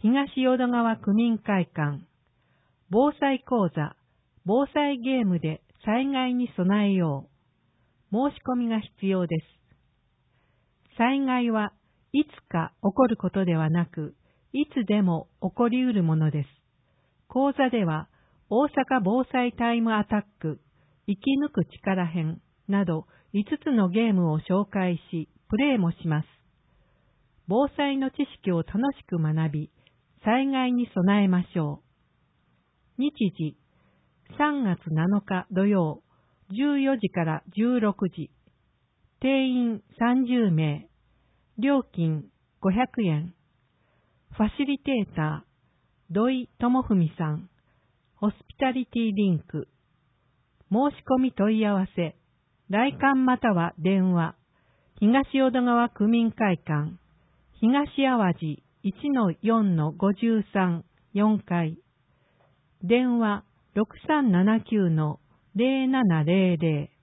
東淀川区民会館、防災講座、防災ゲームで災害に備えよう。申し込みが必要です。災害はいつか起こることではなく、いつでも起こりうるものです。講座では、大阪防災タイムアタック、生き抜く力編など5つのゲームを紹介し、プレイもします。防災の知識を楽しく学び、災害に備えましょう。日時、3月7日土曜、14時から16時。定員30名。料金500円。ファシリテーター、土井智文さん。ホスピタリティリンク。申し込み問い合わせ。来館または電話。東淀川区民会館。東淡路 1-4-53 4階。電話 6379-0700